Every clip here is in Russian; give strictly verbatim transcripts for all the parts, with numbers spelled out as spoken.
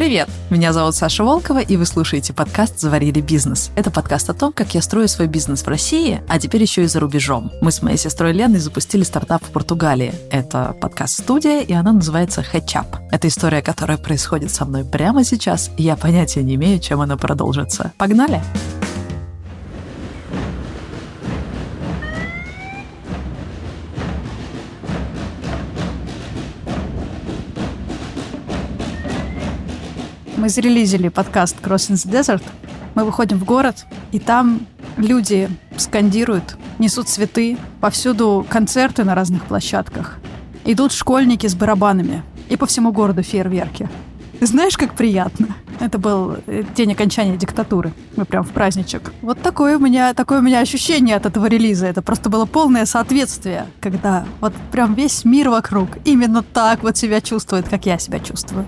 Привет! Меня зовут Саша Волкова, и вы слушаете подкаст «Заварили бизнес». Это подкаст о том, как я строю свой бизнес в России, а теперь еще и за рубежом. Мы с моей сестрой Леной запустили стартап в Португалии. Это подкаст-студия, и она называется Hatch Up. Это история, которая происходит со мной прямо сейчас, и я понятия не имею, чем она продолжится. Погнали! Мы зарелизили подкаст Crossing the Desert. Мы выходим в город, и там люди скандируют, несут цветы, повсюду концерты на разных площадках. Идут школьники с барабанами, и по всему городу фейерверки. Знаешь, как приятно? Это был день окончания диктатуры. Мы прям в праздничек. Вот такое у меня, такое у меня ощущение от этого релиза. Это просто было полное соответствие, когда вот прям весь мир вокруг именно так вот себя чувствует, как я себя чувствую.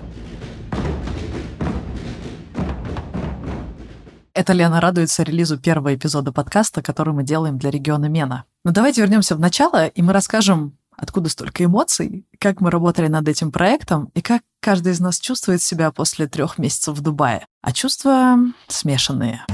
Это Лена радуется релизу первого эпизода подкаста, который мы делаем для региона Мена. Но давайте вернемся в начало, и мы расскажем, откуда столько эмоций, как мы работали над этим проектом, и как каждый из нас чувствует себя после трех месяцев в Дубае. А чувства смешанные.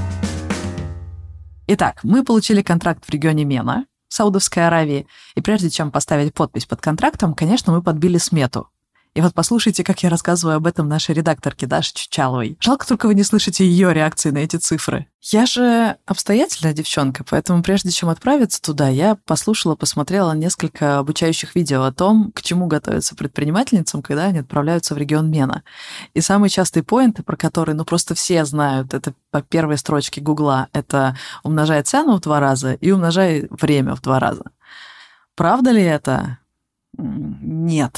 Итак, мы получили контракт в регионе Мена, Саудовской Аравии, и прежде чем поставить подпись под контрактом, конечно, мы подбили смету. И вот послушайте, как я рассказываю об этом нашей редакторке Даше Чучаловой. Жалко, только вы не слышите ее реакции на эти цифры. Я же обстоятельная девчонка, поэтому прежде чем отправиться туда, я послушала, посмотрела несколько обучающих видео о том, к чему готовятся предпринимательницам, когда они отправляются в регион Мена. И самые частые поинты, про которые, ну, просто все знают, это по первой строчке Гугла, это умножай цену в два раза и умножай время в два раза. Правда ли это? Нет.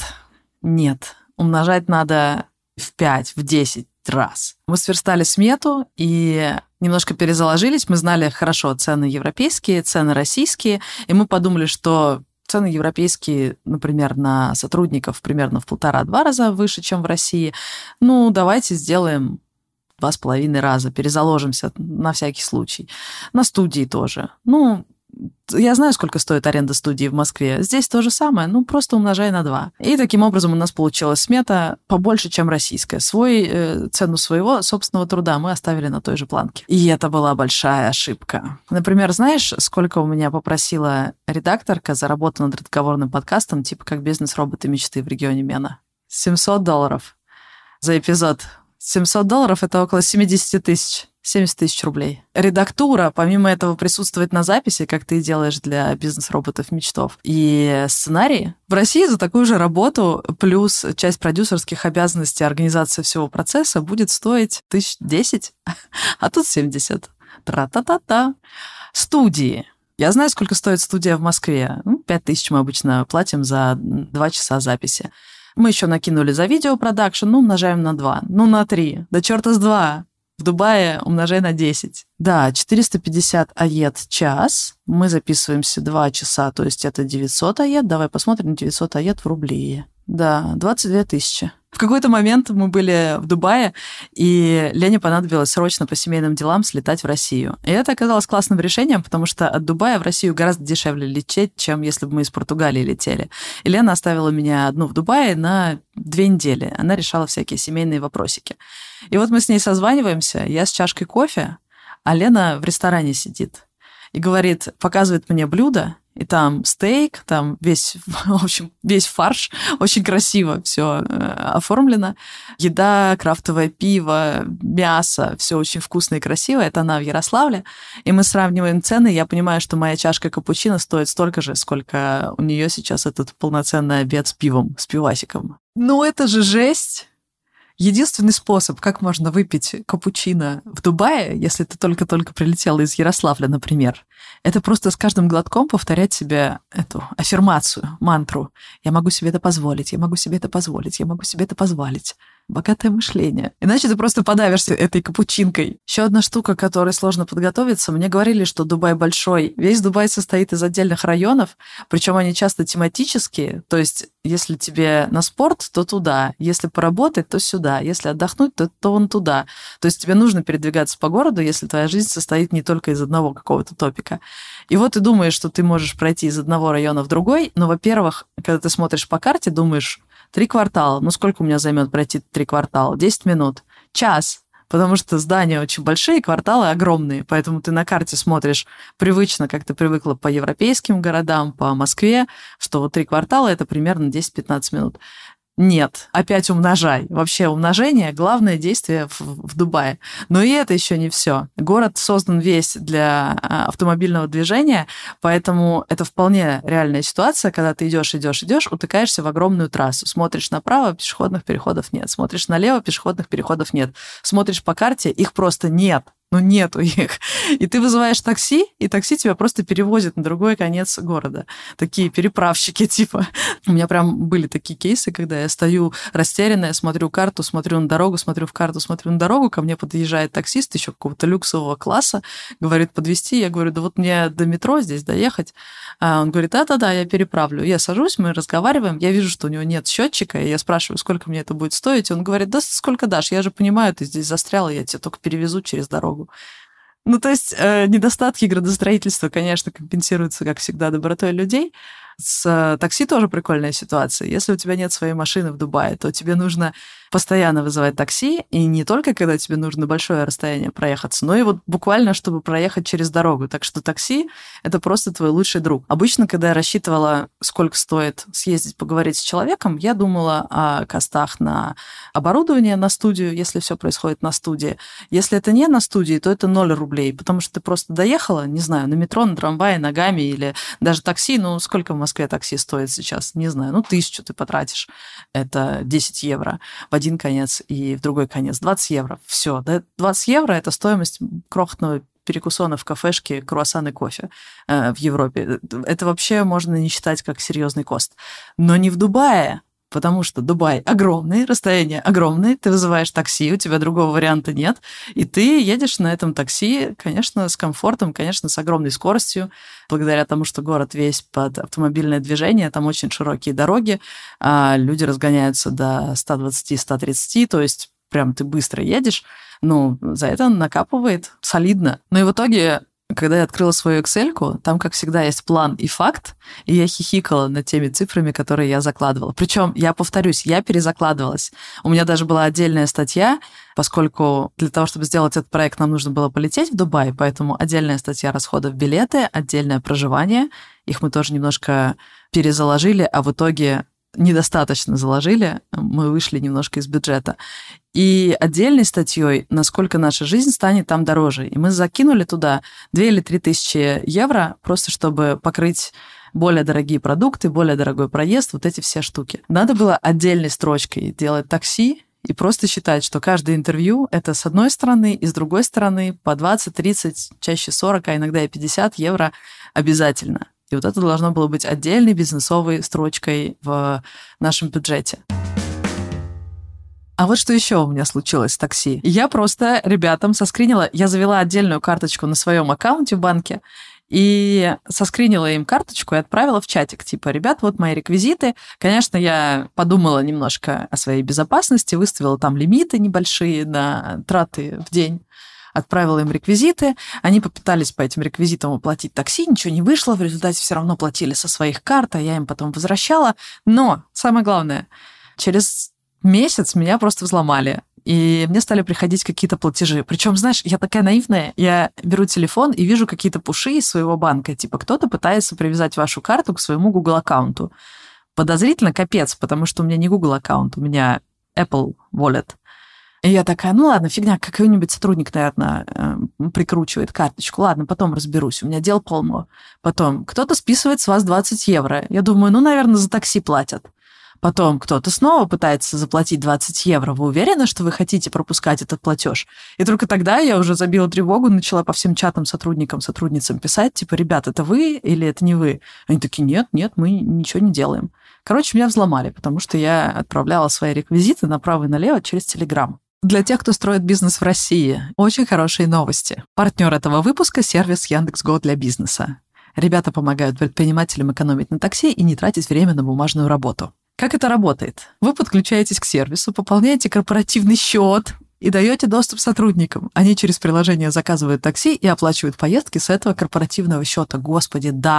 Нет, умножать надо в пять, в десять раз. Мы сверстали смету и немножко перезаложились. Мы знали хорошо цены европейские, цены российские, и мы подумали, что цены европейские, например, на сотрудников примерно в полтора-два раза выше, чем в России. Ну, давайте сделаем два с половиной раза, перезаложимся на всякий случай. На студии тоже. Ну, я знаю, сколько стоит аренда студии в Москве. Здесь то же самое, ну, просто умножай на два. И таким образом у нас получилась смета побольше, чем российская. Свой, э, цену своего собственного труда мы оставили на той же планке. И это была большая ошибка. Например, знаешь, сколько у меня попросила редакторка за работу над разговорным подкастом, типа как «Бизнес-роботы мечты» в регионе Мена? семьсот долларов за эпизод. семьсот долларов – это около семьдесят тысяч. семьдесят тысяч рублей. Редактура, помимо этого, присутствует на записи, как ты делаешь для бизнес-роботов мечтов. И сценарий. В России за такую же работу плюс часть продюсерских обязанностей организации всего процесса будет стоить тысяч десять, а тут семьдесят. Тра-та-та-та. Студии. Я знаю, сколько стоит студия в Москве. Ну, пять тысяч мы обычно платим за два часа записи. Мы еще накинули за видеопродакшн, ну, умножаем на два, ну, на три. Да черта с два. В Дубае умножай на десять. Да, четыреста пятьдесят АЕД час. Мы записываемся два часа, то есть это девятьсот АЕД. Давай посмотрим девятьсот АЕД в рубли. Да, двадцать две тысячи. В какой-то момент мы были в Дубае, и Лене понадобилось срочно по семейным делам слетать в Россию. И это оказалось классным решением, потому что от Дубая в Россию гораздо дешевле лететь, чем если бы мы из Португалии летели. И Лена оставила меня одну в Дубае на две недели. Она решала всякие семейные вопросики. И вот мы с ней созваниваемся, я с чашкой кофе, а Лена в ресторане сидит и говорит, показывает мне блюдо, и там стейк, там весь, в общем, весь фарш, очень красиво все оформлено. Еда, крафтовое пиво, мясо, все очень вкусно и красиво. Это она в Ярославле. И мы сравниваем цены, я понимаю, что моя чашка капучино стоит столько же, сколько у нее сейчас этот полноценный обед с пивом, с пивасиком. Ну, это же жесть! Единственный способ, как можно выпить капучино в Дубае, если ты только-только прилетела из Ярославля, например, это просто с каждым глотком повторять себе эту аффирмацию, мантру. Я могу себе это позволить, я могу себе это позволить, я могу себе это позволить. Богатое мышление. Иначе ты просто подавишься этой капучинкой. Еще одна штука, к которой сложно подготовиться. Мне говорили, что Дубай большой. Весь Дубай состоит из отдельных районов, причем они часто тематические. То есть, если тебе на спорт, то туда. Если поработать, то сюда. Если отдохнуть, то, то вон туда. То есть тебе нужно передвигаться по городу, если твоя жизнь состоит не только из одного какого-то топика. И вот ты думаешь, что ты можешь пройти из одного района в другой, но, во-первых, когда ты смотришь по карте, думаешь, три квартала. Ну, сколько у меня займет пройти три квартала? десять минут. час. Потому что здания очень большие, кварталы огромные, поэтому ты на карте смотришь привычно, как ты привыкла по европейским городам, по Москве, что вот три квартала – это примерно десять-пятнадцать минут. Нет, опять умножай. Вообще умножение – главное действие в, в Дубае. Но и это еще не все. Город создан весь для автомобильного движения, поэтому это вполне реальная ситуация, когда ты идешь, идешь, идешь, утыкаешься в огромную трассу. Смотришь направо, пешеходных переходов нет. Смотришь налево, пешеходных переходов нет. Смотришь по карте, их просто нет. Ну, нету их. И ты вызываешь такси, и такси тебя просто перевозит на другой конец города. Такие переправщики типа. У меня прям были такие кейсы, когда я стою растерянная, смотрю карту, смотрю на дорогу, смотрю в карту, смотрю на дорогу, ко мне подъезжает таксист еще какого-то люксового класса, говорит, подвезти. Я говорю, да вот мне до метро здесь доехать. А он говорит, да-да-да, я переправлю. Я сажусь, мы разговариваем, я вижу, что у него нет счетчика, и я спрашиваю, сколько мне это будет стоить. И он говорит, да сколько дашь, я же понимаю, ты здесь застряла, я тебя только перевезу через дорогу. Ну, то есть э, недостатки градостроительства, конечно, компенсируются, как всегда, добротой людей. С такси тоже прикольная ситуация. Если у тебя нет своей машины в Дубае, то тебе нужно постоянно вызывать такси, и не только когда тебе нужно большое расстояние проехаться, но и вот буквально, чтобы проехать через дорогу. Так что такси — это просто твой лучший друг. Обычно, когда я рассчитывала, сколько стоит съездить поговорить с человеком, я думала о костах на оборудование на студию, если все происходит на студии. Если это не на студии, то это ноль рублей, потому что ты просто доехала, не знаю, на метро, на трамвае, ногами или даже такси. Ну, сколько в Москве такси стоит сейчас? Не знаю, ну, тысячу ты потратишь. Это десять евро в один конец и в другой конец двадцать евро. Все, да, двадцать евро – это стоимость крохотного перекусона в кафешке, круассан и кофе э, в Европе. Это вообще можно не считать как серьезный кост. Но не в Дубае, потому что Дубай огромный, расстояние огромное, ты вызываешь такси, у тебя другого варианта нет, и ты едешь на этом такси, конечно, с комфортом, конечно, с огромной скоростью, благодаря тому, что город весь под автомобильное движение, там очень широкие дороги, а люди разгоняются до сто двадцать - сто тридцать, то есть прям ты быстро едешь, ну, за это накапывает солидно. Ну и в итоге, когда я открыла свою Excel-ку, там, как всегда, есть план и факт, и я хихикала над теми цифрами, которые я закладывала. Причем, я повторюсь, я перезакладывалась. У меня даже была отдельная статья, поскольку для того, чтобы сделать этот проект, нам нужно было полететь в Дубай, поэтому отдельная статья расходов билеты, отдельное проживание. Их мы тоже немножко перезаложили, а в итоге недостаточно заложили, мы вышли немножко из бюджета. И отдельной статьей, насколько наша жизнь станет там дороже. И мы закинули туда две или три тысячи евро, просто чтобы покрыть более дорогие продукты, более дорогой проезд, вот эти все штуки. Надо было отдельной строчкой делать такси и просто считать, что каждое интервью — это с одной стороны, и с другой стороны по двадцать, тридцать, чаще сорок, а иногда и пятьдесят евро обязательно. И вот это должно было быть отдельной бизнесовой строчкой в нашем бюджете. А вот что еще у меня случилось с такси. Я просто ребятам соскринила, я завела отдельную карточку на своем аккаунте в банке, и соскринила им карточку и отправила в чатик. Типа, ребят, вот мои реквизиты. Конечно, я подумала немножко о своей безопасности, выставила там лимиты небольшие на траты в день. Отправила им реквизиты, они попытались по этим реквизитам оплатить такси, ничего не вышло, в результате все равно платили со своих карт, а я им потом возвращала. Но самое главное, через месяц меня просто взломали, и мне стали приходить какие-то платежи. Причем, знаешь, я такая наивная, я беру телефон и вижу какие-то пуши из своего банка, типа кто-то пытается привязать вашу карту к своему Google аккаунту. Подозрительно капец, потому что у меня не Google аккаунт, у меня Apple Wallet. И я такая, ну ладно, фигня, какой-нибудь сотрудник, наверное, прикручивает карточку. Ладно, потом разберусь, у меня дел полно. Потом кто-то списывает с вас двадцать евро. Я думаю, ну, наверное, за такси платят. Потом кто-то снова пытается заплатить двадцать евро. Вы уверены, что вы хотите пропускать этот платеж? И только тогда я уже забила тревогу, начала по всем чатам сотрудникам, сотрудницам писать, типа, ребят, это вы или это не вы? Они такие, нет, нет, мы ничего не делаем. Короче, меня взломали, потому что я отправляла свои реквизиты направо и налево через Telegram. Для тех, кто строит бизнес в России, очень хорошие новости. Партнер этого выпуска – сервис Яндекс.Го для бизнеса. Ребята помогают предпринимателям экономить на такси и не тратить время на бумажную работу. Как это работает? Вы подключаетесь к сервису, пополняете корпоративный счет и даете доступ сотрудникам. Они через приложение заказывают такси и оплачивают поездки с этого корпоративного счета. Господи, да!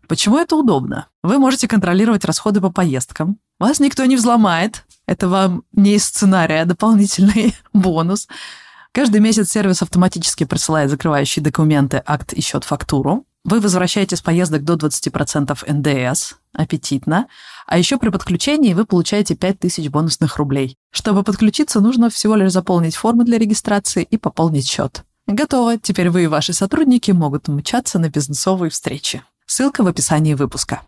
Почему это удобно? Вы можете контролировать расходы по поездкам. Вас никто не взломает. Это вам не из сценария, а дополнительный бонус. Каждый месяц сервис автоматически присылает закрывающие документы, акт и счет-фактуру. Вы возвращаете с поездок до двадцать процентов эн дэ эс. Аппетитно. А еще при подключении вы получаете пять тысяч бонусных рублей. Чтобы подключиться, нужно всего лишь заполнить форму для регистрации и пополнить счет. Готово. Теперь вы и ваши сотрудники могут умчаться на бизнесовые встречи. Ссылка в описании выпуска.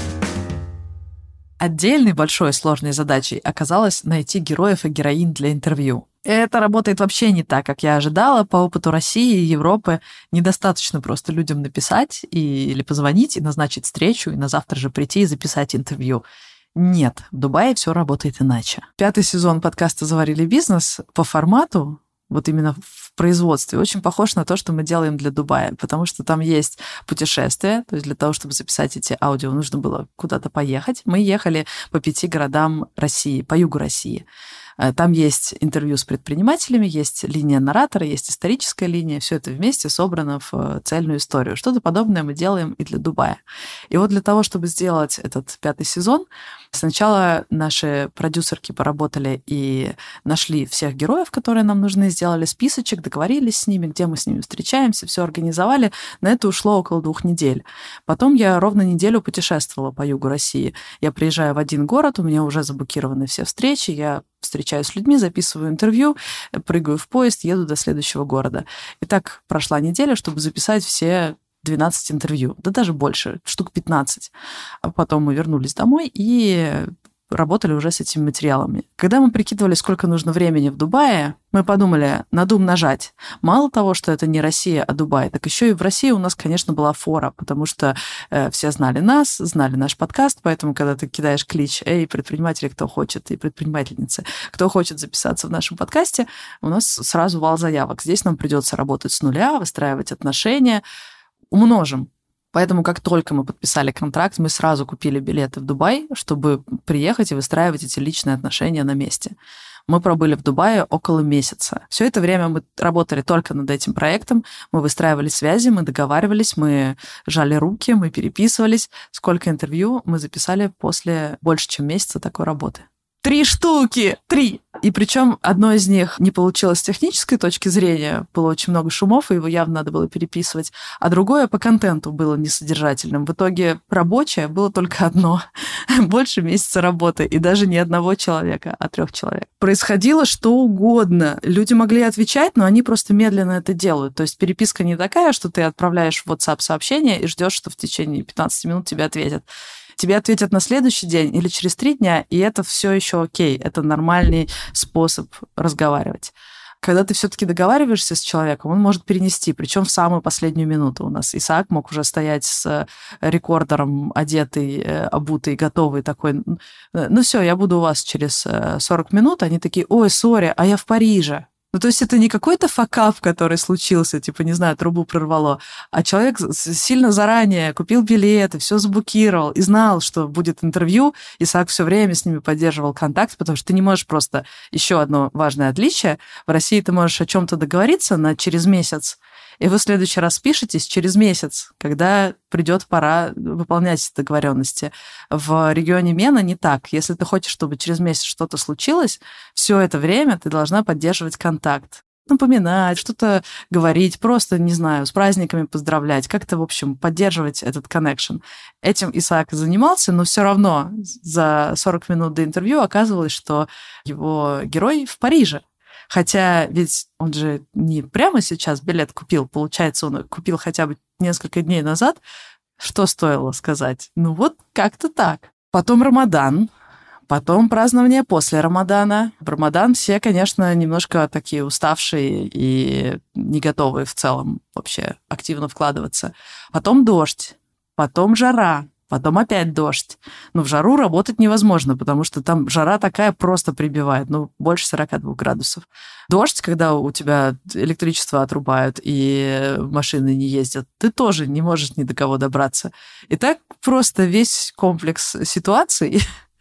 Отдельной большой и сложной задачей оказалось найти героев и героинь для интервью. Это работает вообще не так, как я ожидала. По опыту России и Европы недостаточно просто людям написать и, или позвонить и назначить встречу, и на завтра же прийти и записать интервью. Нет, в Дубае все работает иначе. Пятый сезон подкаста «Заварили бизнес» по формату, вот именно в производстве, очень похож на то, что мы делаем для Дубая, потому что там есть путешествия, то есть для того, чтобы записать эти аудио, нужно было куда-то поехать. Мы ехали по пяти городам России, по югу России. Там есть интервью с предпринимателями, есть линия наратора, есть историческая линия. Все это вместе собрано в цельную историю. Что-то подобное мы делаем и для Дубая. И вот для того, чтобы сделать этот пятый сезон, сначала наши продюсерки поработали и нашли всех героев, которые нам нужны, сделали списочек, договорились с ними, где мы с ними встречаемся, все организовали. На это ушло около двух недель. Потом я ровно неделю путешествовала по югу России. Я приезжаю в один город, у меня уже заблокированы все встречи, я встречаюсь с людьми, записываю интервью, прыгаю в поезд, еду до следующего города. И так прошла неделя, чтобы записать все двенадцать интервью, да даже больше, штук пятнадцать. А потом мы вернулись домой и работали уже с этими материалами. Когда мы прикидывали, сколько нужно времени в Дубае, мы подумали, надо умножать. Мало того, что это не Россия, а Дубай, так еще и в России у нас, конечно, была фора, потому что э, все знали нас, знали наш подкаст, поэтому, когда ты кидаешь клич «Эй, предприниматели, кто хочет», и предпринимательницы, кто хочет записаться в нашем подкасте, у нас сразу вал заявок. Здесь нам придется работать с нуля, выстраивать отношения. Умножим. Поэтому, как только мы подписали контракт, мы сразу купили билеты в Дубай, чтобы приехать и выстраивать эти личные отношения на месте. Мы пробыли в Дубае около месяца. Все это время мы работали только над этим проектом, мы выстраивали связи, мы договаривались, мы жали руки, мы переписывались. Сколько интервью мы записали после больше, чем месяца такой работы. Три штуки! Три! И причем одно из них не получилось с технической точки зрения, было очень много шумов, и его явно надо было переписывать, а другое по контенту было несодержательным. В итоге рабочее было только одно. Больше месяца работы, и даже не одного человека, а трех человек. Происходило что угодно. Люди могли отвечать, но они просто медленно это делают. То есть переписка не такая, что ты отправляешь в WhatsApp сообщение и ждешь, что в течение пятнадцати минут тебе ответят. Тебе ответят на следующий день или через три дня, и это все еще окей. Это нормальный способ разговаривать. Когда ты все-таки договариваешься с человеком, он может перенести, причем в самую последнюю минуту. У нас Исаак мог уже стоять с рекордером, одетый, обутый, готовый, такой: ну все, я буду у вас через сорок минут. Они такие: ой, сори, а я в Париже. Ну, то есть это не какой-то факап, который случился, типа, не знаю, трубу прорвало, а человек сильно заранее купил билеты, все заблокировал и знал, что будет интервью. Исаак все время с ними поддерживал контакт, потому что ты не можешь просто... Еще одно важное отличие. В России ты можешь о чем-то договориться на через месяц, и вы в следующий раз пишетесь через месяц, когда придет пора выполнять эти договоренности. В регионе Мена не так. Если ты хочешь, чтобы через месяц что-то случилось, все это время ты должна поддерживать контакт. Напоминать, что-то говорить, просто, не знаю, с праздниками поздравлять, как-то, в общем, поддерживать этот коннекшн. Этим Исаак занимался, но все равно за сорок минут до интервью оказывалось, что его герой в Париже. Хотя ведь он же не прямо сейчас билет купил, получается, он купил хотя бы несколько дней назад. Что стоило сказать? Ну вот как-то так. Потом Рамадан, потом празднование после Рамадана. В Рамадан все, конечно, немножко такие уставшие и не готовые в целом вообще активно вкладываться. Потом дождь, потом жара. Потом опять дождь. Но в жару работать невозможно, потому что там жара такая просто прибивает, ну, больше сорока двух градусов. Дождь, когда у тебя электричество отрубают и машины не ездят, ты тоже не можешь ни до кого добраться. И так просто весь комплекс ситуаций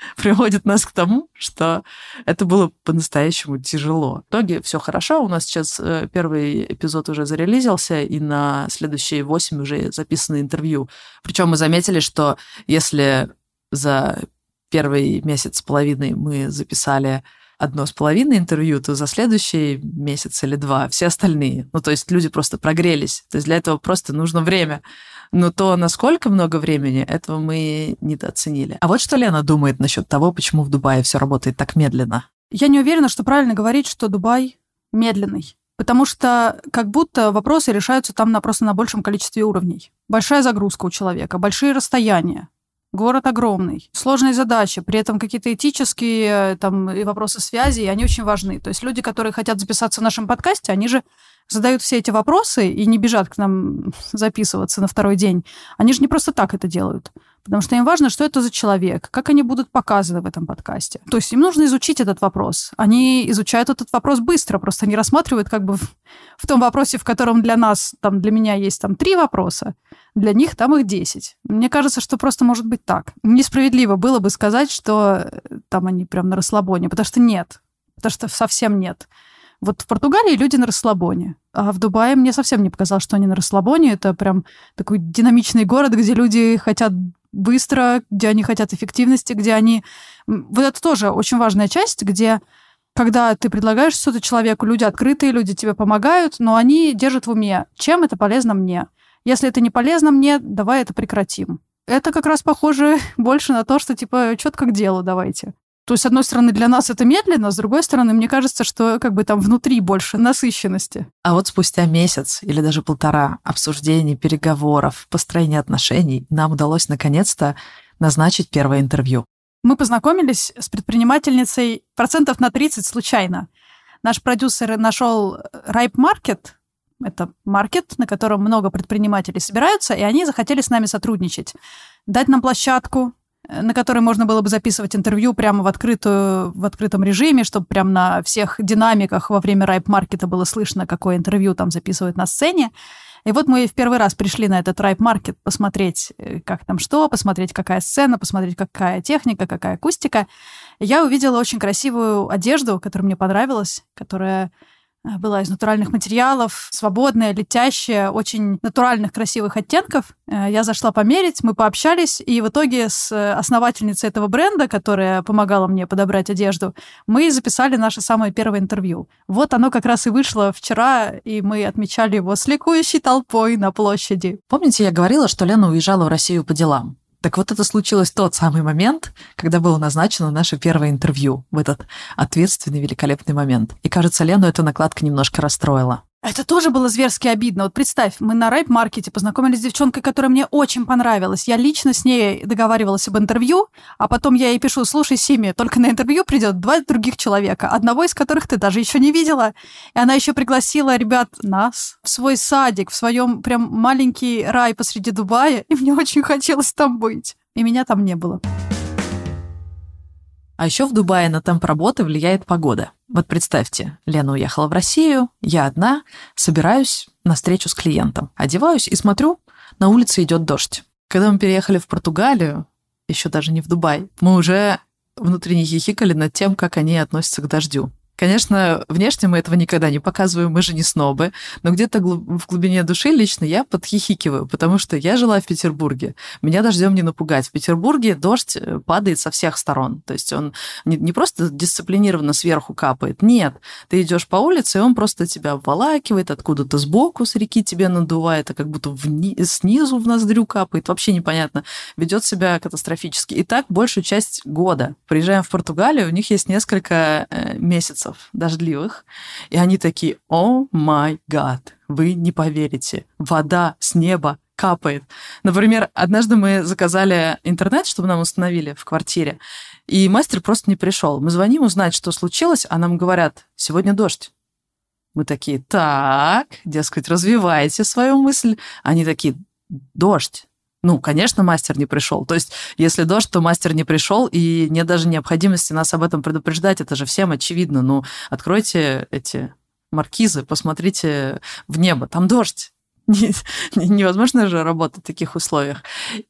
приводит нас к тому, что это было по-настоящему тяжело. В итоге все хорошо. У нас сейчас первый эпизод уже зарелизился, и на следующие восемь уже записаны интервью. Причем мы заметили, что если за первый месяц с половиной мы записали одно с половиной интервью, то за следующий месяц или два все остальные. Ну, то есть люди просто прогрелись. То есть для этого просто нужно время. Но то, насколько много времени, этого мы недооценили. А вот что Лена думает насчет того, почему в Дубае все работает так медленно. Я не уверена, что правильно говорить, что Дубай медленный. Потому что как будто вопросы решаются там на, просто на большем количестве уровней. Большая загрузка у человека, большие расстояния. Город огромный, сложные задачи, при этом какие-то этические там, и вопросы связи, и они очень важны. То есть люди, которые хотят записаться в нашем подкасте, они же задают все эти вопросы и не бежат к нам записываться на второй день. Они же не просто так это делают. Потому что им важно, что это за человек, как они будут показаны в этом подкасте. То есть им нужно изучить этот вопрос. Они изучают этот вопрос быстро, просто не рассматривают как бы в, в том вопросе, в котором для нас, там, для меня есть там три вопроса, для них там их десять. Мне кажется, что просто может быть так. Несправедливо было бы сказать, что там они прям на расслабоне, потому что нет. Потому что совсем нет. Вот в Португалии люди на расслабоне, а в Дубае мне совсем не показалось, что они на расслабоне. Это прям такой динамичный город, где люди хотят быстро, где они хотят эффективности, где они... Вот это тоже очень важная часть, где, когда ты предлагаешь что-то человеку, люди открытые, люди тебе помогают, но они держат в уме, чем это полезно мне. Если это не полезно мне, давай это прекратим. Это как раз похоже больше на то, что типа четко к делу давайте. То есть, с одной стороны, для нас это медленно, с другой стороны, мне кажется, что как бы там внутри больше насыщенности. А вот спустя месяц или даже полтора обсуждений, переговоров, построения отношений нам удалось наконец-то назначить первое интервью. Мы познакомились с предпринимательницей процентов на тридцать случайно. Наш продюсер нашел Ripe Market. Это маркет, на котором много предпринимателей собираются, и они захотели с нами сотрудничать. Дать нам площадку, на которой можно было бы записывать интервью прямо в, открытую, в открытом режиме, чтобы прямо на всех динамиках во время райп-маркета было слышно, какое интервью там записывают на сцене. И вот мы в первый раз пришли на этот райп-маркет посмотреть, как там что, посмотреть, какая сцена, посмотреть, какая техника, какая акустика. И я увидела очень красивую одежду, которая мне понравилась, которая была из натуральных материалов, свободная, летящая, очень натуральных, красивых оттенков. Я зашла померить, мы пообщались, и в итоге с основательницей этого бренда, которая помогала мне подобрать одежду, мы записали наше самое первое интервью. Вот оно как раз и вышло вчера, и мы отмечали его с ликующей толпой на площади. Помните, я говорила, что Лена уезжала в Россию по делам? Так вот, это случилось в тот самый момент, когда было назначено наше первое интервью, в этот ответственный, великолепный момент. И, кажется, Лену эта накладка немножко расстроила. Это тоже было зверски обидно. Вот представь, мы на райп-маркете познакомились с девчонкой, которая мне очень понравилась. Я лично с ней договаривалась об интервью, а потом я ей пишу: слушай, Сими, только на интервью придет два других человека, одного из которых ты даже еще не видела. И она еще пригласила ребят нас в свой садик, в своем прям маленький рай посреди Дубая, и мне очень хотелось там быть. И меня там не было. А еще в Дубае на темп работы влияет погода. Вот представьте, Лена уехала в Россию, я одна, собираюсь на встречу с клиентом. Одеваюсь и смотрю, на улице идет дождь. Когда мы переехали в Португалию, еще даже не в Дубай, мы уже внутренне хихикали над тем, как они относятся к дождю. Конечно, внешне мы этого никогда не показываем, мы же не снобы, но где-то в глубине души лично я подхихикиваю, потому что я жила в Петербурге. Меня дождем не напугать. В Петербурге дождь падает со всех сторон. То есть он не просто дисциплинированно сверху капает. Нет, ты идешь по улице, и он просто тебя обволакивает, откуда-то сбоку с реки тебе надувает, а как будто вни- снизу в ноздрю капает. Вообще непонятно. Ведет себя катастрофически. И так большую часть года. Приезжаем в Португалию, у них есть несколько месяцев дождливых, и они такие: о май гад, вы не поверите, вода с неба капает. Например, однажды мы заказали интернет, чтобы нам установили в квартире, и мастер просто не пришел. Мы звоним узнать, что случилось, а нам говорят: сегодня дождь. Мы такие: так, дескать, развивайте свою мысль. Они такие: дождь. Ну, конечно, мастер не пришел. То есть, если дождь, то мастер не пришел, и нет даже необходимости нас об этом предупреждать. Это же всем очевидно. Ну, откройте эти маркизы, посмотрите в небо. Там дождь. невозможно же работать в таких условиях.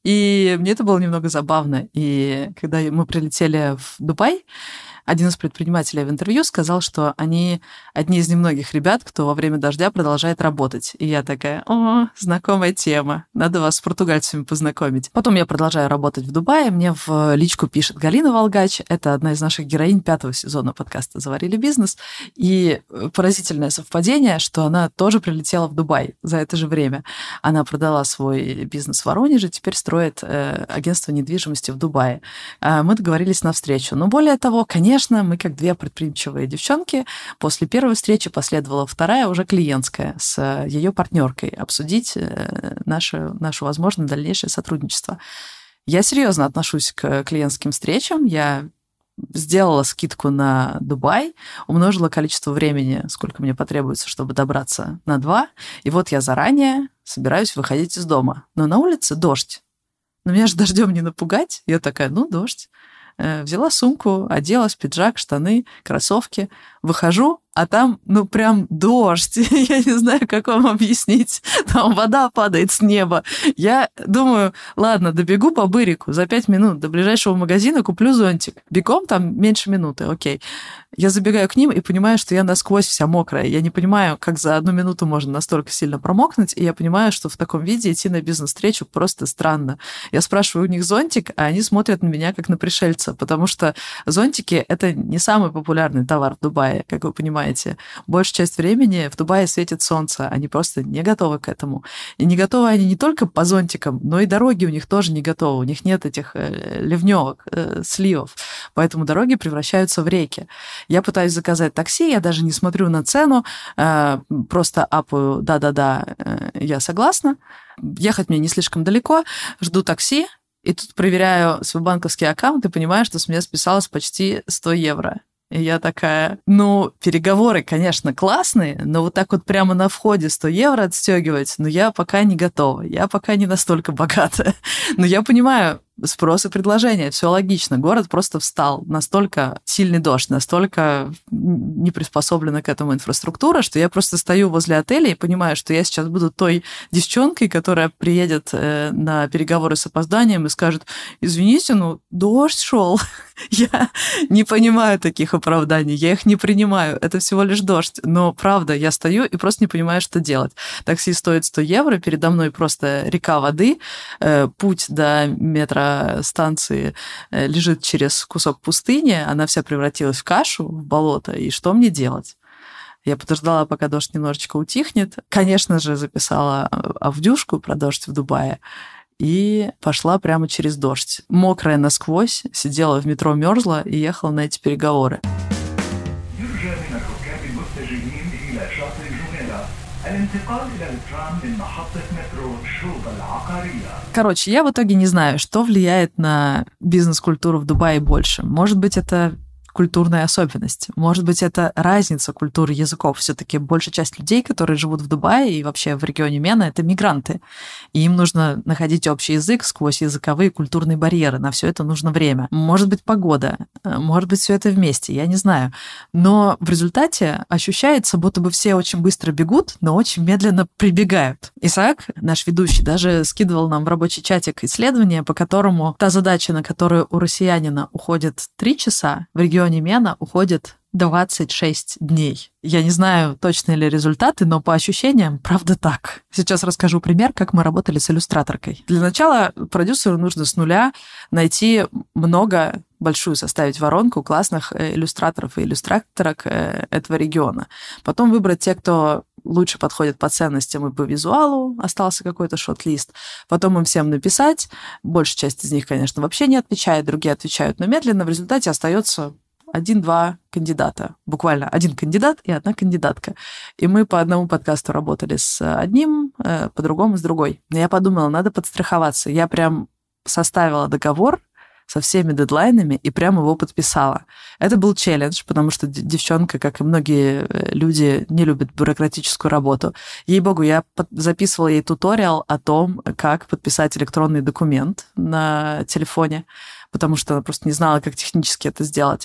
И мне это было немного забавно. И когда мы прилетели в Дубай, один из предпринимателей в интервью сказал, что они одни из немногих ребят, кто во время дождя продолжает работать. И я такая: о, знакомая тема, надо вас с португальцами познакомить. Потом я продолжаю работать в Дубае, мне в личку пишет Галина Волгач, это одна из наших героинь пятого сезона подкаста «Заварили бизнес», и поразительное совпадение, что она тоже прилетела в Дубай за это же время. Она продала свой бизнес в Воронеже, теперь строит э, агентство недвижимости в Дубае. Э, мы договорились на встречу. Но более того, конечно, Конечно, мы, как две предприимчивые девчонки, после первой встречи последовала вторая, уже клиентская, с ее партнеркой, обсудить наше, наше возможное дальнейшее сотрудничество. Я серьезно отношусь к клиентским встречам. Я сделала скидку на Дубай, умножила количество времени, сколько мне потребуется, чтобы добраться, на два. И вот я заранее собираюсь выходить из дома. Но на улице дождь. Но меня же дождем не напугать. Я такая: ну, дождь. Взяла сумку, оделась, пиджак, штаны, кроссовки. Выхожу, а там, ну, прям дождь. Я не знаю, как вам объяснить. Там вода падает с неба. Я думаю, ладно, добегу по Бырику за пять минут до ближайшего магазина, куплю зонтик. Бегом там меньше минуты, окей. Я забегаю к ним и понимаю, что я насквозь вся мокрая. Я не понимаю, как за одну минуту можно настолько сильно промокнуть, и я понимаю, что в таком виде идти на бизнес-встречу просто странно. Я спрашиваю у них зонтик, а они смотрят на меня как на пришельца, потому что зонтики — это не самый популярный товар в Дубае, как вы понимаете. Большую часть времени в Дубае светит солнце, они просто не готовы к этому. И не готовы они не только по зонтикам, но и дороги у них тоже не готовы. У них нет этих ливневок, сливов, поэтому дороги превращаются в реки. Я пытаюсь заказать такси, я даже не смотрю на цену, просто апаю «да-да-да, я согласна». Ехать мне не слишком далеко, жду такси, и тут проверяю свой банковский аккаунт и понимаю, что с меня списалось почти сто евро. И я такая: ну, переговоры, конечно, классные, но вот так вот прямо на входе сто евро отстегивать, ну, я пока не готова, я пока не настолько богатая. Но я понимаю, спрос и предложение, все логично. Город просто встал. Настолько сильный дождь, настолько не приспособлена к этому инфраструктура, что я просто стою возле отеля и понимаю, что я сейчас буду той девчонкой, которая приедет на переговоры с опозданием и скажет: извините, ну, дождь шел. Я не понимаю таких оправданий, я их не принимаю. Это всего лишь дождь. Но, правда, я стою и просто не понимаю, что делать. Такси стоит сто евро, передо мной просто река воды, путь до метростанции лежит через кусок пустыни, она вся превратилась в кашу, в болото, и что мне делать? Я подождала, пока дождь немножечко утихнет. Конечно же, записала аудюшку про дождь в Дубае и пошла прямо через дождь. Мокрая насквозь, сидела в метро, мерзла и ехала на эти переговоры. Короче, я в итоге не знаю, что влияет на бизнес-культуру в Дубае больше. Может быть, это культурная особенность. Может быть, это разница культуры языков. Все-таки большая часть людей, которые живут в Дубае и вообще в регионе Мена, это мигранты. И им нужно находить общий язык сквозь языковые и культурные барьеры. На все это нужно время. Может быть, погода. Может быть, все это вместе. Я не знаю. Но в результате ощущается, будто бы все очень быстро бегут, но очень медленно прибегают. Исаак, наш ведущий, даже скидывал нам в рабочий чатик исследование, по которому та задача, на которую у россиянина уходит три часа, в регионе Мена уходит двадцать шесть дней. Я не знаю, точные ли результаты, но по ощущениям, правда, так. Сейчас расскажу пример, как мы работали с иллюстраторкой. Для начала продюсеру нужно с нуля найти много, большую составить воронку классных иллюстраторов и иллюстраторок этого региона. Потом выбрать те, кто лучше подходит по ценностям и по визуалу, остался какой-то шорт-лист. Потом им всем написать. Большая часть из них, конечно, вообще не отвечает, другие отвечают, но медленно. В результате остается один-два кандидата. Буквально один кандидат и одна кандидатка. И мы по одному подкасту работали с одним, по другому с другой. Я подумала, надо подстраховаться. Я прям составила договор со всеми дедлайнами и прямо его подписала. Это был челлендж, потому что девчонка, как и многие люди, не любит бюрократическую работу. Ей-богу, я записывала ей туториал о том, как подписать электронный документ на телефоне, потому что она просто не знала, как технически это сделать.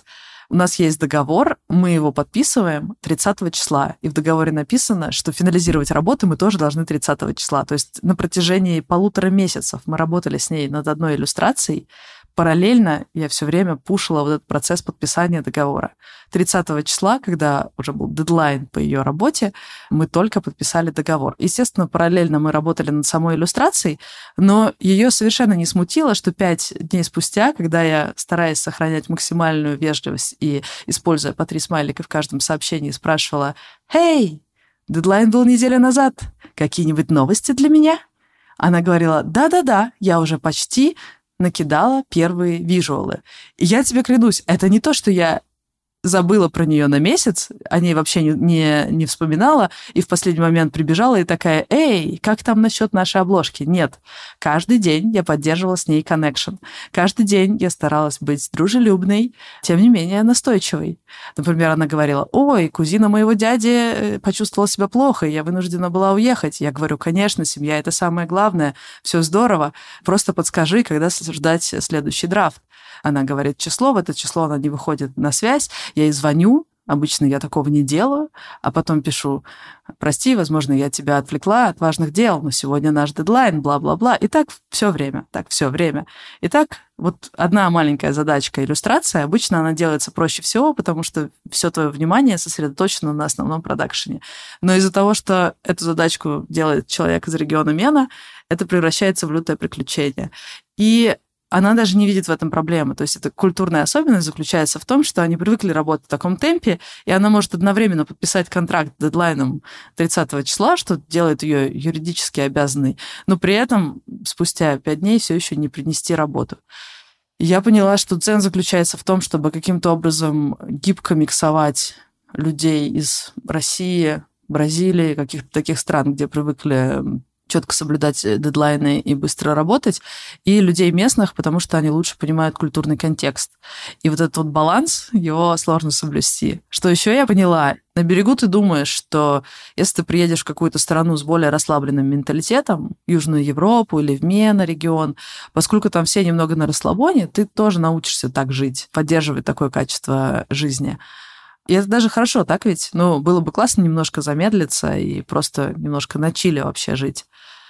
У нас есть договор, мы его подписываем тридцатого числа, и в договоре написано, что финализировать работы мы тоже должны тридцатого числа. То есть на протяжении полутора месяцев мы работали с ней над одной иллюстрацией. Параллельно я все время пушила вот этот процесс подписания договора. тридцатого числа, когда уже был дедлайн по ее работе, мы только подписали договор. Естественно, параллельно мы работали над самой иллюстрацией, но ее совершенно не смутило, что пять дней спустя, когда я, стараясь сохранять максимальную вежливость и используя по три смайлика в каждом сообщении, спрашивала: «Hey, дедлайн был неделю назад. Какие-нибудь новости для меня?» Она говорила: «Да-да-да, я уже почти накидала первые визуалы». И я тебе клянусь, это не то, что я забыла про нее на месяц, о ней вообще не, не, не вспоминала, и в последний момент прибежала и такая: «Эй, как там насчет нашей обложки?» Нет. Каждый день я поддерживала с ней коннекшн. Каждый день я старалась быть дружелюбной, тем не менее настойчивой. Например, она говорила: «Ой, кузина моего дяди почувствовала себя плохо, и я вынуждена была уехать». Я говорю: «Конечно, семья — это самое главное, все здорово, просто подскажи, когда ждать следующий драфт». Она говорит число, в это число она не выходит на связь, я ей звоню, обычно я такого не делаю, а потом пишу: «Прости, возможно, я тебя отвлекла от важных дел, но сегодня наш дедлайн, бла-бла-бла». И так все время, так все время. И так вот одна маленькая задачка — иллюстрация. Обычно она делается проще всего, потому что все твое внимание сосредоточено на основном продакшене. Но из-за того, что эту задачку делает человек из региона Мена, это превращается в лютое приключение. И она даже не видит в этом проблемы. То есть эта культурная особенность заключается в том, что они привыкли работать в таком темпе, и она может одновременно подписать контракт с дедлайном тридцатого числа, что делает ее юридически обязанной, но при этом спустя пять дней все еще не принести работу. И я поняла, что цен заключается в том, чтобы каким-то образом гибко миксовать людей из России, Бразилии, каких-то таких стран, где привыкли четко соблюдать дедлайны и быстро работать, и людей местных, потому что они лучше понимают культурный контекст. И вот этот вот баланс, его сложно соблюсти. Что еще я поняла? На берегу ты думаешь, что если ты приедешь в какую-то страну с более расслабленным менталитетом, Южную Европу или в Мена регион, поскольку там все немного на расслабоне, ты тоже научишься так жить, поддерживать такое качество жизни. И это даже хорошо, так ведь? Ну, было бы классно немножко замедлиться и просто немножко на чиле вообще жить.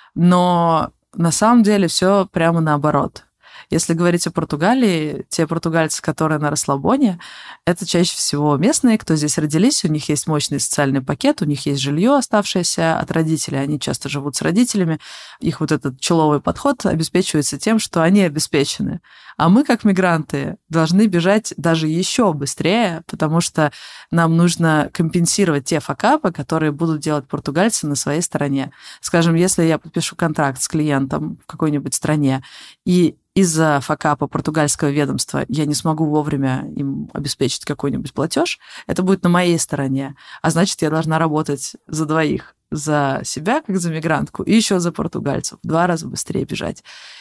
Но на самом деле все прямо наоборот. Если говорить о Португалии, те португальцы, которые на расслабоне, это чаще всего местные, кто здесь родились, у них есть мощный социальный пакет, у них есть жилье, оставшееся от родителей, они часто живут с родителями. Их вот этот человый подход обеспечивается тем, что они обеспечены. А мы, как мигранты, должны бежать даже еще быстрее, потому что нам нужно компенсировать те факапы, которые будут делать португальцы на своей стороне. Скажем, если я подпишу контракт с клиентом в какой-нибудь стране, и из-за факапа португальского ведомства я не смогу вовремя им обеспечить какой-нибудь платеж, это будет на моей стороне. А значит, я должна работать за двоих. За себя, как за мигрантку, и еще за португальцев. В два раза быстрее бежать.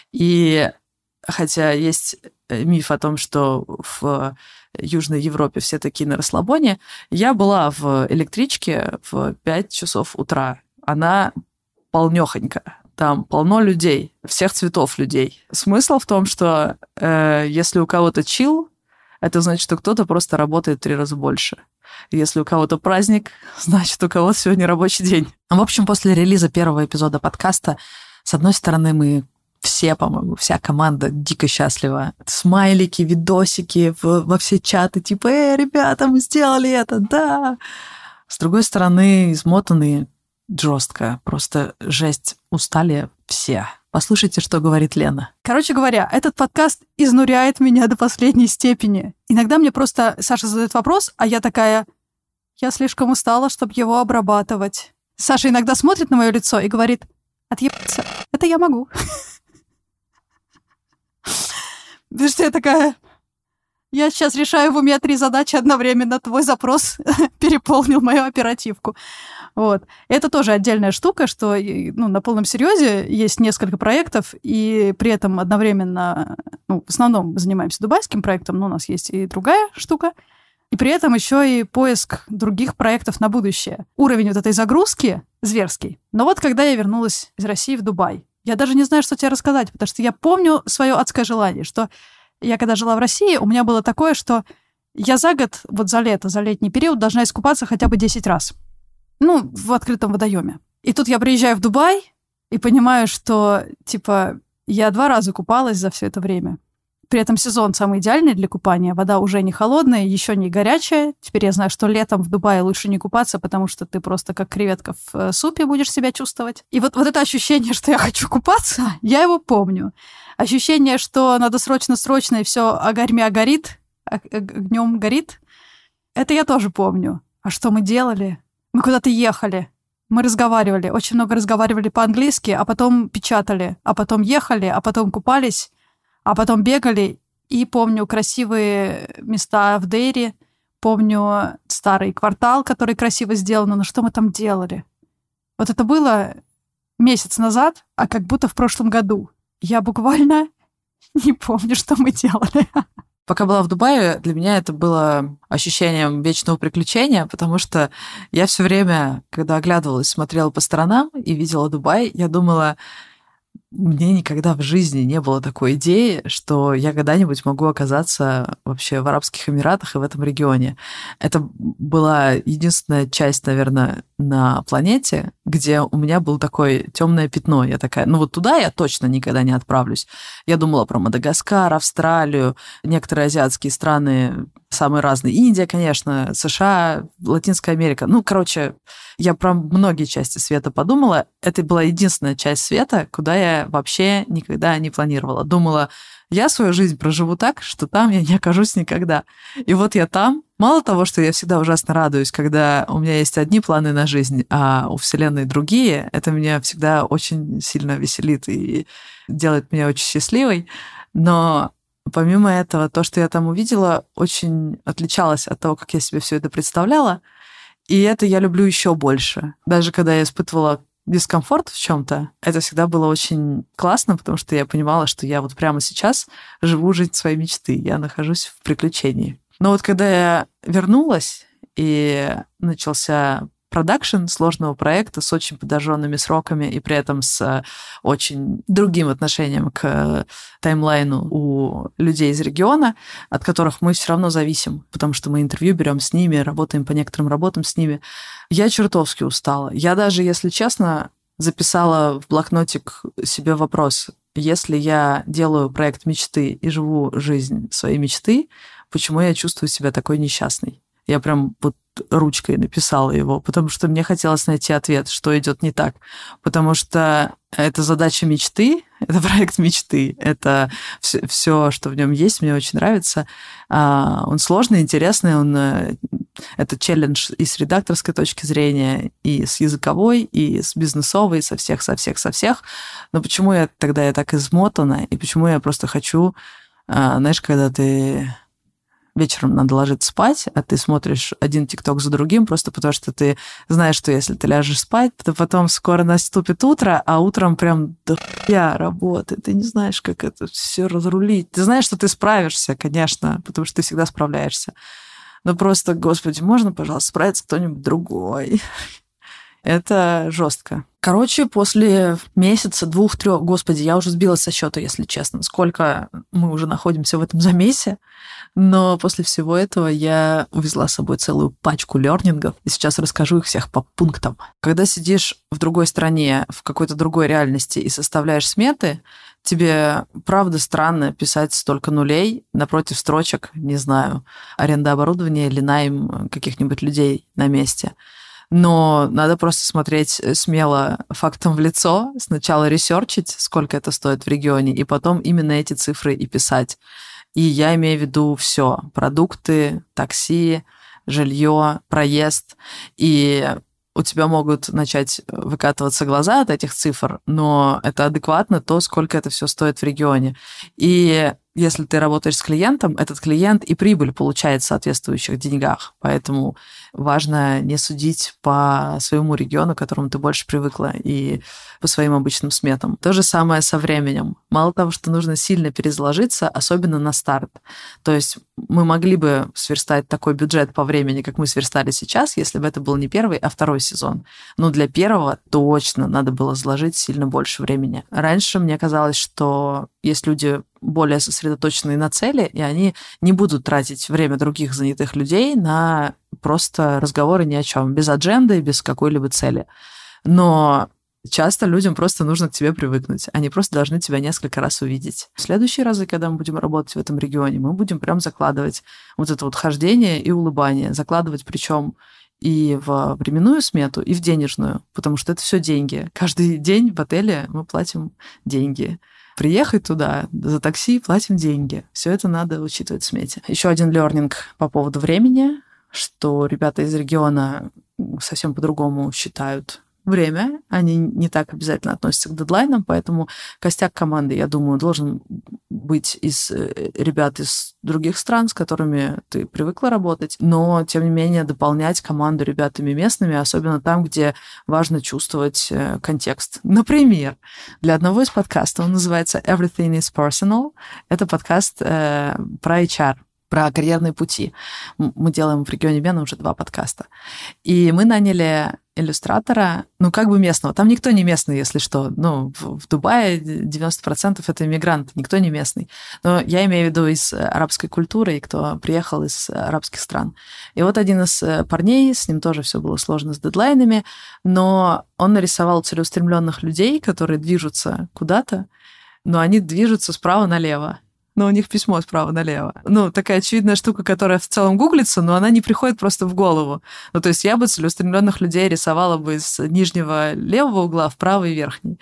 И хотя есть миф о том, что в Южной Европе все такие на расслабоне, я была в электричке в пять часов утра. Она полнёхонька. Там полно людей, всех цветов людей. Смысл в том, что э, если у кого-то чил, это значит, что кто-то просто работает в три раза больше. Если у кого-то праздник, значит, у кого-то сегодня рабочий день. В общем, после релиза первого эпизода подкаста, с одной стороны, мы все, по-моему, вся команда дико счастлива. Смайлики, видосики в, во все чаты, типа: «Эй, ребята, мы сделали это, да!» С другой стороны, измотанные жестко, просто жесть, устали все. Послушайте, что говорит Лена. Короче говоря, этот подкаст изнуряет меня до последней степени. Иногда мне просто Саша задает вопрос, а я такая: я слишком устала, чтобы его обрабатывать. Саша иногда смотрит на мое лицо и говорит: отъебаться, это я могу. Потому что я такая: я сейчас решаю в уме три задачи одновременно, твой запрос переполнил мою оперативку. Вот. Это тоже отдельная штука, что, ну, на полном серьезе есть несколько проектов, и при этом одновременно, ну, в основном занимаемся дубайским проектом, но у нас есть и другая штука, и при этом еще и поиск других проектов на будущее. Уровень вот этой загрузки зверский. Но вот когда я вернулась из России в Дубай, я даже не знаю, что тебе рассказать, потому что я помню свое адское желание, что я когда жила в России, у меня было такое, что Я за год, вот за лето, за летний период должна искупаться хотя бы десять раз. Ну, в открытом водоеме. И тут я приезжаю в Дубай и понимаю, что, типа, я два раза купалась за все это время. При этом сезон самый идеальный для купания. Вода уже не холодная, еще не горячая. Теперь я знаю, что летом в Дубае лучше не купаться, потому что ты просто как креветка в супе будешь себя чувствовать. И вот, вот это ощущение, что я хочу купаться, я его помню. Ощущение, что надо срочно-срочно, и все огорьмя горит, огнем горит, это я тоже помню. А что мы делали? Мы куда-то ехали. Мы разговаривали, очень много разговаривали по-английски, а потом печатали, а потом ехали, а потом купались, а потом бегали. И помню красивые места в Дейре, помню старый квартал, который красиво сделан, но что мы там делали? Вот это было месяц назад, а как будто в прошлом году. Я буквально не помню, что мы делали. Пока была в Дубае, для меня это было ощущением вечного приключения, потому что я все время, когда оглядывалась, смотрела по сторонам и видела Дубай, я думала, мне никогда в жизни не было такой идеи, что я когда-нибудь могу оказаться вообще в Арабских Эмиратах и в этом регионе. Это была единственная часть, наверное, на планете, где у меня было такое темное пятно. Я такая, ну вот туда я точно никогда не отправлюсь. Я думала про Мадагаскар, Австралию, некоторые азиатские страны, самые разные. Индия, конечно, США, Латинская Америка. Ну, короче, я про многие части света подумала. Это была единственная часть света, куда я вообще никогда не планировала. Думала, я свою жизнь проживу так, что там я не окажусь никогда. И вот я там. Мало того, что я всегда ужасно радуюсь, когда у меня есть одни планы на жизнь, а у Вселенной другие, это меня всегда очень сильно веселит и делает меня очень счастливой. Но помимо этого, то, что я там увидела, очень отличалось от того, как я себе все это представляла. И это я люблю еще больше. Даже когда я испытывала дискомфорт в чем-то, это всегда было очень классно, потому что я понимала, что я вот прямо сейчас живу жизнь своей мечты, я нахожусь в приключении. Но вот когда я вернулась, и начался продакшн сложного проекта с очень подожженными сроками и при этом с очень другим отношением к таймлайну у людей из региона, от которых мы все равно зависим, потому что мы интервью берем с ними, работаем по некоторым работам с ними. Я чертовски устала. Я даже, если честно, записала в блокнотик себе вопрос: если я делаю проект мечты и живу жизнь своей мечты, почему я чувствую себя такой несчастной? Я прям вот ручкой написала его, потому что мне хотелось найти ответ, что идет не так. Потому что это задача мечты, это проект мечты, это все, все, что в нем есть, мне очень нравится. Он сложный, интересный, он это челлендж и с редакторской точки зрения, и с языковой, и с бизнесовой, со всех, со всех, со всех. Но почему я тогда я так измотана, и почему я просто хочу, знаешь, когда ты вечером надо ложиться спать, а ты смотришь один ТикТок за другим, просто потому что ты знаешь, что если ты ляжешь спать, то потом скоро наступит утро, а утром прям дохуя работы. Ты не знаешь, как это все разрулить. Ты знаешь, что ты справишься, конечно, потому что ты всегда справляешься. Но просто, господи, можно, пожалуйста, справиться кто-нибудь другой? Это жестко. Короче, после месяца, двух, трех, господи, я уже сбилась со счета, если честно, сколько мы уже находимся в этом замесе. Но после всего этого я увезла с собой целую пачку лернингов, и сейчас расскажу их всех по пунктам. Когда сидишь в другой стране, в какой-то другой реальности и составляешь сметы, тебе, правда, странно писать столько нулей напротив строчек, не знаю, аренда оборудования или найм каких-нибудь людей на месте. Но надо просто смотреть смело фактом в лицо, сначала ресерчить, сколько это стоит в регионе, и потом именно эти цифры и писать. И я имею в виду все: продукты, такси, жилье, проезд. И у тебя могут начать выкатываться глаза от этих цифр, но это адекватно то, сколько это все стоит в регионе. И если ты работаешь с клиентом, этот клиент и прибыль получает в соответствующих деньгах. Поэтому важно не судить по своему региону, к которому ты больше привыкла, и по своим обычным сметам. То же самое со временем. Мало того, что нужно сильно перезаложиться, особенно на старт. То есть мы могли бы сверстать такой бюджет по времени, как мы сверстали сейчас, если бы это был не первый, а второй сезон. Но для первого точно надо было заложить сильно больше времени. Раньше мне казалось, что есть люди более сосредоточенные на цели, и они не будут тратить время других занятых людей на просто разговоры ни о чем, без адженды, без какой-либо цели. Но часто людям просто нужно к тебе привыкнуть. Они просто должны тебя несколько раз увидеть. В следующие разы, когда мы будем работать в этом регионе, мы будем прям закладывать вот это вот хождение и улыбание. Закладывать причем и в временную смету, и в денежную, потому что это все деньги. Каждый день в отеле мы платим деньги. Приехать туда за такси платим деньги. Все это надо учитывать в смете. Еще один лернинг по поводу времени, что ребята из региона совсем по-другому считают время. Они не так обязательно относятся к дедлайнам, поэтому костяк команды, я думаю, должен быть из ребят из других стран, с которыми ты привыкла работать, но, тем не менее, дополнять команду ребятами местными, особенно там, где важно чувствовать контекст. Например, для одного из подкастов, он называется Everything is Personal, это подкаст э, про эйч ар, про карьерные пути. Мы делаем в регионе Мена уже два подкаста. И мы наняли иллюстратора, ну, как бы местного. Там никто не местный, если что. Ну, в, в Дубае девяносто процентов это иммигранты, никто не местный. Но я имею в виду из арабской культуры, и кто приехал из арабских стран. И вот один из парней, с ним тоже все было сложно с дедлайнами, но он нарисовал целеустремленных людей, которые движутся куда-то, но они движутся справа налево. Но у них письмо справа налево. Ну, такая очевидная штука, которая в целом гуглится, но она не приходит просто в голову. Ну, то есть я бы целеустремленных людей рисовала бы из нижнего левого угла в правый верхний.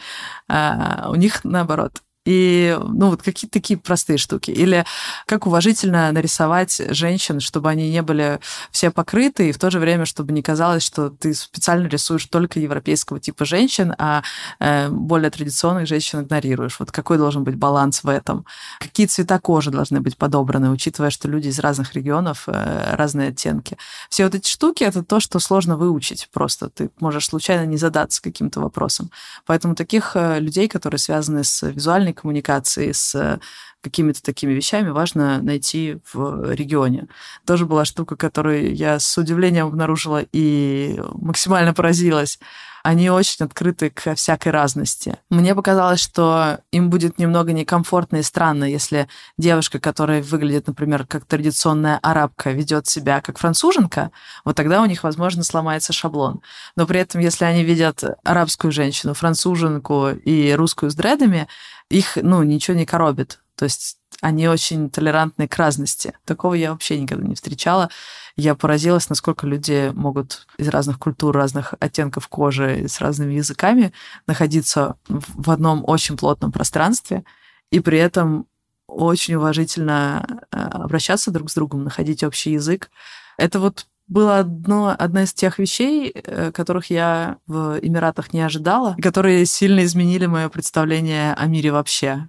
А у них наоборот. И, ну, вот какие-то такие простые штуки. Или как уважительно нарисовать женщин, чтобы они не были все покрыты, и в то же время, чтобы не казалось, что ты специально рисуешь только европейского типа женщин, а э, более традиционных женщин игнорируешь. Вот какой должен быть баланс в этом? Какие цвета кожи должны быть подобраны, учитывая, что люди из разных регионов, э, разные оттенки. Все вот эти штуки — это то, что сложно выучить просто. Ты можешь случайно не задаться каким-то вопросом. Поэтому таких э, людей, которые связаны с визуальной коммуникации, с какими-то такими вещами важно найти в регионе. Тоже была штука, которую я с удивлением обнаружила и максимально поразилась. Они очень открыты к всякой разности. Мне показалось, что им будет немного некомфортно и странно, если девушка, которая выглядит, например, как традиционная арабка, ведет себя как француженка, вот тогда у них, возможно, сломается шаблон. Но при этом, если они видят арабскую женщину, француженку и русскую с дредами, их, ну, ничего не коробит. То есть они очень толерантны к разности. Такого я вообще никогда не встречала. Я поразилась, насколько люди могут из разных культур, разных оттенков кожи, с разными языками находиться в одном очень плотном пространстве и при этом очень уважительно обращаться друг с другом, находить общий язык. Это вот было одно, одна из тех вещей, которых я в Эмиратах не ожидала, которые сильно изменили мое представление о мире вообще.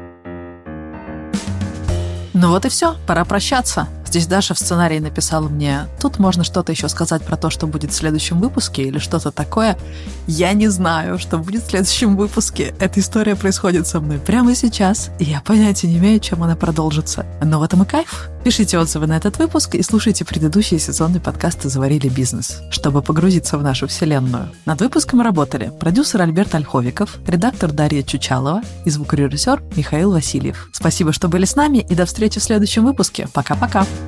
Ну вот и все, пора прощаться. Здесь Даша в сценарии написала мне: тут можно что-то еще сказать про то, что будет в следующем выпуске или что-то такое. Я не знаю, что будет в следующем выпуске. Эта история происходит со мной прямо сейчас, и я понятия не имею, чем она продолжится. Но в этом и кайф. Пишите отзывы на этот выпуск и слушайте предыдущие сезонные подкасты «Заварили бизнес», чтобы погрузиться в нашу вселенную. Над выпуском работали продюсер Альберт Ольховиков, редактор Дарья Чучалова и звукорежиссер Михаил Васильев. Спасибо, что были с нами, и до встречи в следующем выпуске. Пока-пока.